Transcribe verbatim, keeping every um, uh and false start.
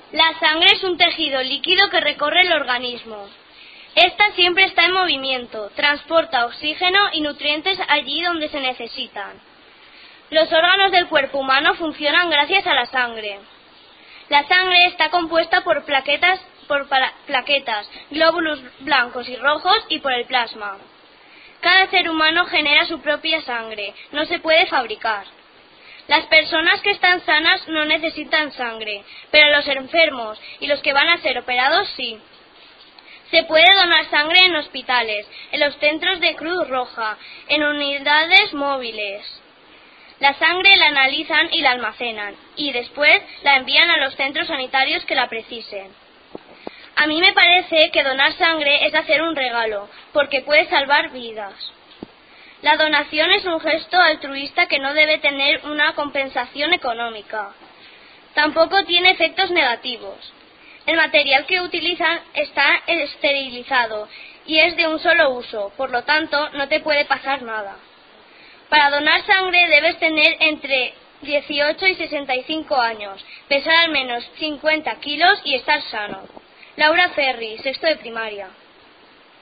La sangre es un tejido líquido que recorre el organismo. Esta siempre está en movimiento, transporta oxígeno y nutrientes allí donde se necesitan. Los órganos del cuerpo humano funcionan gracias a la sangre. La sangre está compuesta por plaquetas, por plaquetas, glóbulos blancos y rojos y por el plasma. Cada ser humano genera su propia sangre, no se puede fabricar. Las personas que están sanas no necesitan sangre, pero los enfermos y los que van a ser operados sí. Se puede donar sangre en hospitales, en los centros de Cruz Roja, en unidades móviles. La sangre la analizan y la almacenan, y después la envían a los centros sanitarios que la precisen. A mí me parece que donar sangre es hacer un regalo, porque puede salvar vidas. La donación es un gesto altruista que no debe tener una compensación económica. Tampoco tiene efectos negativos. El material que utilizan está esterilizado y es de un solo uso, por lo tanto no te puede pasar nada. Para donar sangre debes tener entre dieciocho y sesenta y cinco años, pesar al menos cincuenta kilos y estar sano. Laura Ferri, sexto de primaria.